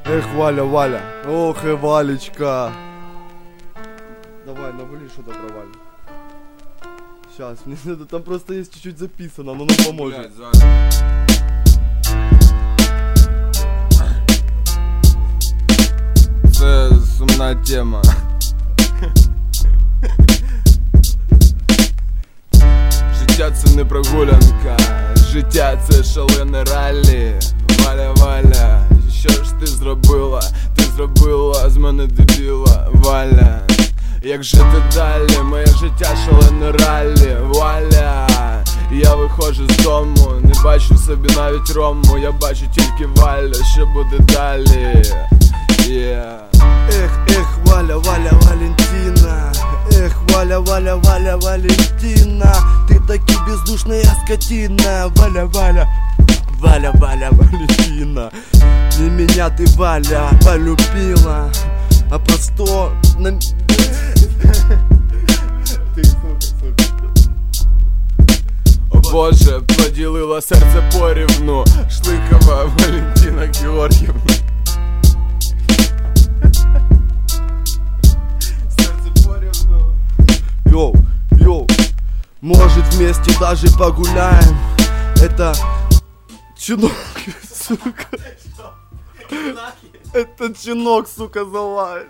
Эх, Валя, Валя. Ох, и Валечка. Давай, навали что-то про Валю. Сейчас, мне надо, там просто есть чуть-чуть записано, оно нам поможет. Це сумна тема. Життя це не прогулянка, життя це шалене раллі. Валя, Валя, що ж ти зробила? Ти зробила з мене дебіла, Валя. Як жити далі? Моє життя шалене раллі, Валя. Я виходжу з дому, не бачу собі навіть рому. Я бачу тільки Валя, що буде далі. Yeah. Эх, Валя, Валя, Валентина. Эх, Валя, Валя, Валя, Валентина. Ты таки бездушная скотина. Валя, Валя, Валя, Валя, Валентина. Не меня ты, Валя, полюбила, а просто на... Ты, сука. О Боже, поділила серце порівну. Шликова Валентина Георгіївна. Йоу, может вместе даже погуляем. Это чинок, сука. Это чинок, сука, залает.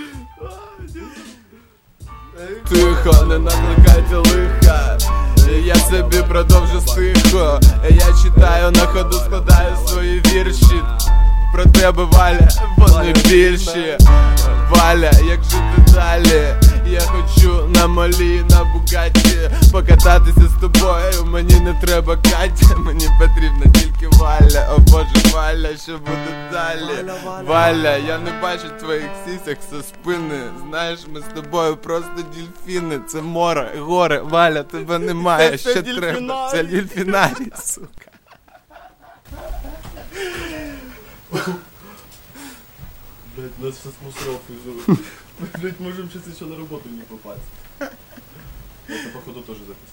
Тихо, не накликайте лиха. Я собі продовжу стихо. Я читаю на ходу, складаю свої вірші. Про тебе, Валя, вони більші. Валя, як жити далі? Я хочу на молі, на Бугатті покататися з тобою. Мені не треба Катя, мені потрібна тільки Валя. О Боже, Валя, що буде далі? Валя, я не бачу твоїх сісок зі спини. Знаєш, ми з тобою просто дельфіни. Це море, горе, Валя, тебе немає, що треба. Це дельфінарій, сука. Блять, нас сейчас мусоров везут. Блять, можем сейчас еще на работу не попасть. Это походу тоже запись.